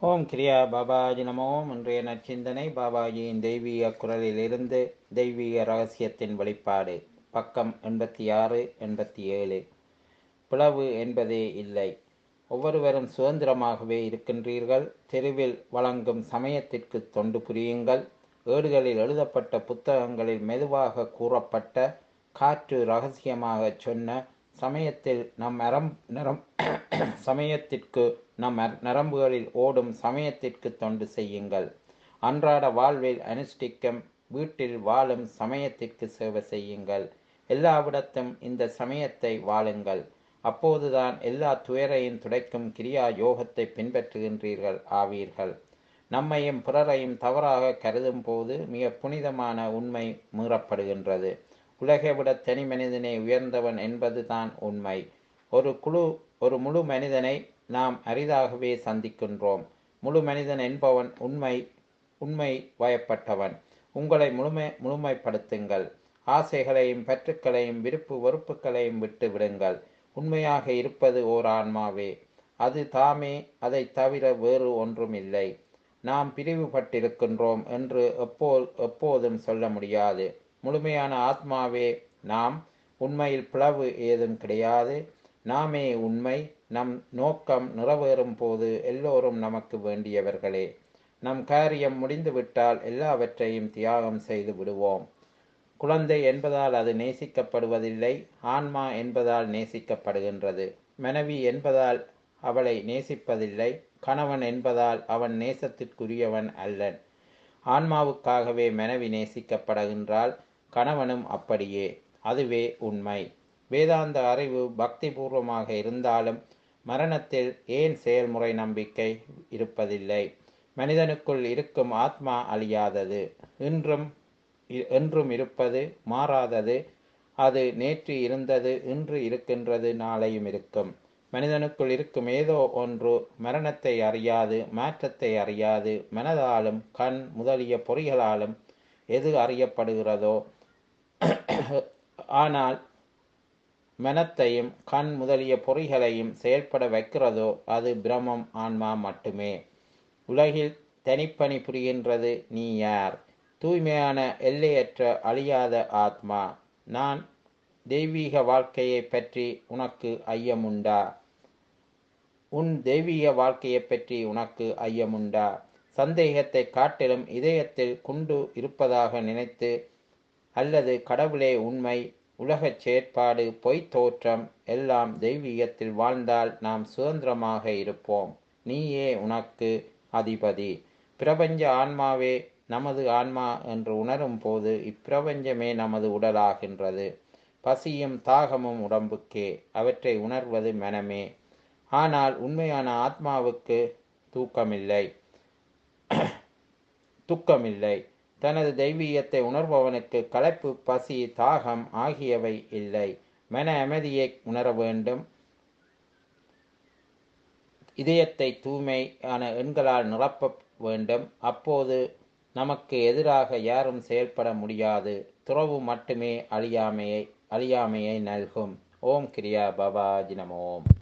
ஓம் கிரியா பாபாஜி நமோ. இன்றைய நற்சிந்தனை பாபாஜியின் தெய்வீக குரலிலிருந்து தெய்வீக ரகசியத்தின் வெளிப்பாடு. பக்கம் 86 87. பிளவு என்பதே இல்லை. ஒவ்வொருவரும் சுதந்திரமாகவே இருக்கின்றீர்கள். தெருவில் வழங்கும் சமயத்திற்கு தொண்டு புரியுங்கள். ஏடுகளில் எழுதப்பட்ட புத்தகங்களில் மெதுவாக கூறப்பட்ட காற்று ரகசியமாக சொன்ன சமயத்தில் சமயத்திற்கு நம் நரம்புகளில் ஓடும் சமயத்திற்கு தொண்டு செய்யுங்கள். அன்றாட வாழ்வில் அனுஷ்டிக்கும் வீட்டில் வாழும் சமயத்திற்கு சேவை செய்யுங்கள். எல்லாவிடத்தும் இந்த சமயத்தை வாழுங்கள். அப்போதுதான் எல்லா துயரையும் துடைக்கும் கிரியா யோகத்தை பின்பற்றுகின்றீர்கள் ஆவீர்கள். நம்மையும் பிறரையும் தவறாக கருதும் போது மிக புனிதமான உண்மை மீறப்படுகின்றது. உலகை விட தனி மனிதனே உயர்ந்தவன் என்பதுதான் உண்மை. ஒரு முழு மனிதனை நாம் அரிதாகவே சந்திக்கின்றோம். முழு மனிதன் என்பவன் உண்மை வயப்பட்டவன். உங்களை முழுமைப்படுத்துங்கள். ஆசைகளையும் பற்றுக்களையும் விருப்பு வெறுப்புகளையும் விட்டு விடுங்கள். உண்மையாக இருப்பது ஓர் ஆன்மாவே. அது தாமே, அதை தவிர வேறு ஒன்றும் இல்லை. நாம் பிரிவுபட்டிருக்கின்றோம் என்று எப்போதும் சொல்ல முடியாது. முழுமையான ஆத்மாவே நாம். உண்மையில் பிளவு ஏதும் கிடையாது. நாமே உண்மை. நம் நோக்கம் நிறைவேறும் போது எல்லோரும் நமக்கு வேண்டியவர்களே. நம் காரியம் முடிந்துவிட்டால் எல்லாவற்றையும் தியாகம் செய்து விடுவோம். குழந்தை என்பதால் அது நேசிக்கப்படுவதில்லை. ஆன்மா என்பதால் நேசிக்கப்படுகின்றது. மனைவி என்பதால் அவளை நேசிப்பதில்லை. கணவன் என்பதால் அவன் நேசத்திற்குரியவன் அல்லன். ஆன்மாவுக்காகவே மனைவி நேசிக்கப்படுகின்றாள். கணவனும் அப்படியே. அதுவே உண்மை. வேதாந்த அறிவு பக்தி பூர்வமாக இருந்தாலும் மரணத்தில் ஏன் செயல்முறை நம்பிக்கை இருப்பதில்லை? மனிதனுக்குள் இருக்கும் ஆத்மா அழியாதது. என்றும் இருப்பது, மாறாதது. அது நேற்று இருந்தது, இன்று இருக்கின்றது, நாளையும் இருக்கும். மனிதனுக்குள் இருக்கும் ஏதோ ஒன்று மரணத்தை அறியாது, மாற்றத்தை அறியாது. மனதாலும் கண் முதலிய பொறிகளாலும் எது அறியப்படுகிறதோ, ஆனால் மனத்தையும் கண் முதலிய பொறிகளையும் செயல்பட வைக்கிறதோ அது பிரம்மம் ஆன்மா மட்டுமே. உலகில் தனிப்பணி புரிகின்றது நீ யார்? தூய்மையான எல்லையற்ற அழியாத ஆத்மா. நான் தெய்வீக வாழ்க்கையை பற்றி உனக்கு ஐயமுண்டா? உன் தெய்வீக வாழ்க்கையை பற்றி உனக்கு ஐயமுண்டா? சந்தேகத்தை காட்டிலும் இதயத்தில் குண்டு இருப்பதாக நினைத்து, அல்லது கடவுளே உண்மை, உலகச் செயற்பாடு பொய் தோற்றம் எல்லாம் தெய்வீகத்தில் வாழ்ந்தால் நாம் சுதந்திரமாக இருப்போம். நீயே உனக்கு அதிபதி. பிரபஞ்ச ஆன்மாவே நமது ஆன்மா என்று உணரும் போது இப்பிரபஞ்சமே நமது உடலாகின்றது. பசியும் தாகமும் உடம்புக்கே. அவற்றை உணர்வது மனமே. ஆனால் உண்மையான ஆத்மாவுக்கு துக்கமில்லை. தனது தெய்வீகத்தை உணர்பவனுக்கு களைப்பு, பசி, தாகம் ஆகியவை இல்லை. மன அமைதியை உணர வேண்டும். இதயத்தை தூய்மையான எண்களால் நிரப்ப வேண்டும். அப்போது நமக்கு எதிராக யாரும் செயல்பட முடியாது. துறவு மட்டுமே அழியாமையை நல்கும். ஓம் கிரியா பாபாஜி நமோ.